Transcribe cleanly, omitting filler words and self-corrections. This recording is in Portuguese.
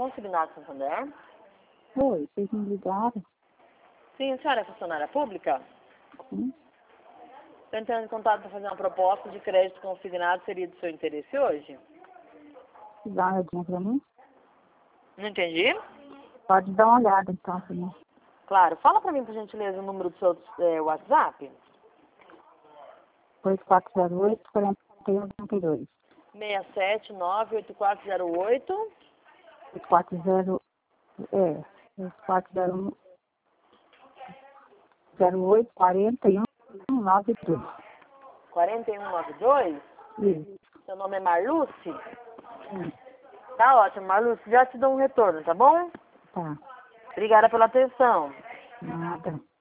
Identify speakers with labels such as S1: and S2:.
S1: Consignado Santander.
S2: Oi, vocês me ligaram?
S1: Sim, a senhora é funcionária pública?
S2: Sim.
S1: Estou entrando em contato para fazer uma proposta de crédito consignado. Seria do seu interesse hoje?
S2: Dá uma olhadinha pra mim?
S1: Não entendi?
S2: Pode dar uma olhada então pra mim.
S1: Claro. Fala para mim, por gentileza, o número do seu WhatsApp.
S2: 8408-4132.
S1: 679-8408.
S2: 8408, 4192.
S1: 4192.
S2: Isso.
S1: Seu nome é Marluce?
S2: Sim.
S1: Tá ótimo, Marluce. Já te dou um retorno, tá bom?
S2: Tá.
S1: Obrigada pela atenção.
S2: Nada.